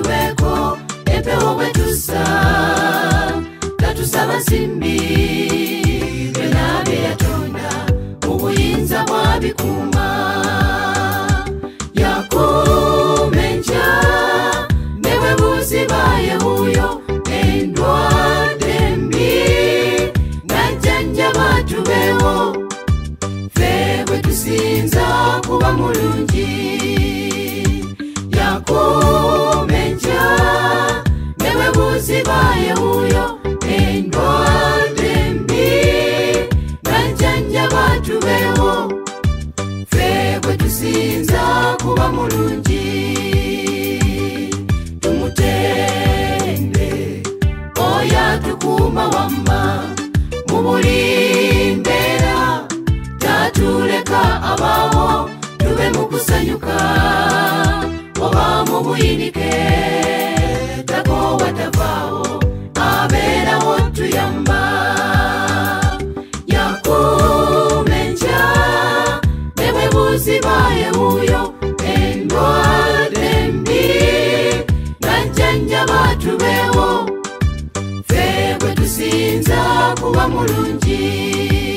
tuweko epewo bwetusa tatusaba simbi benabe yatonda ubuyinza bwabikuma yakumenja newe buzibaye huyo endwadde mbi najjanja batubewo fe bwetusinza kuba mulungi yakumenja newe buzibaye huyo endwadde mbi najjanja batubewo fe bwetusinza kuba mulungi tumutende oya tukuma wamma mu buli mbeera tatuleka abawo tube mu kusanyuka oba mu buyinike tako watavaawo abeerawo tuyamba yakumenja newe buzibaye huyo endwadde mbi najjanja batubewo fe bwetusinza kuba mulungi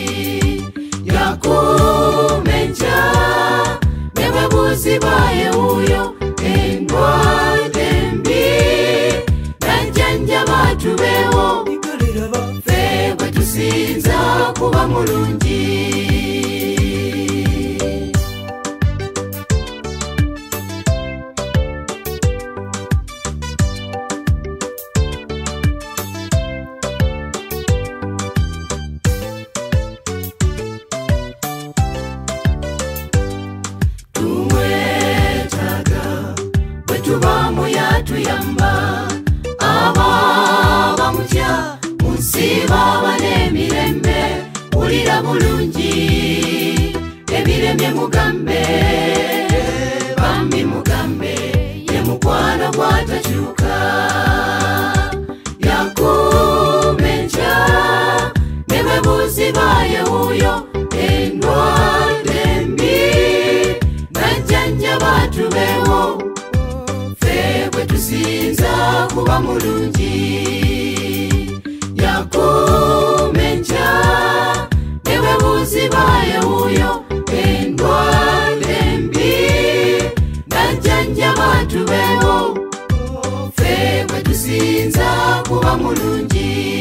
yakumenja newe buzibaye huyo endwadde mbi najjanja batubewo fe bwetusinza kuba mulungi tubamu yatuyamba aba mutya munsiba banemirembe ulira bulungi ebiremye mugambe bambi mugambe ye mukwano gwatakyuka yakumenja newe buzibaye huyo endwadde mbi najjanja batubewo bwetusinza kuba mulungi yakumenja newe buzibaye huyo endwadde mbi najjanja batubewo fe bwetusinza kuba mulungi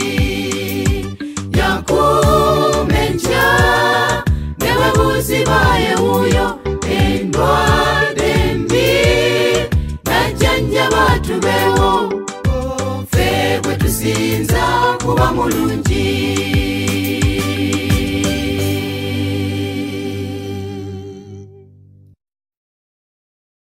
yakumenja newe buzibaye huyo endwadde mbi najjanja batubewo fe bwetusinza kuba mulungi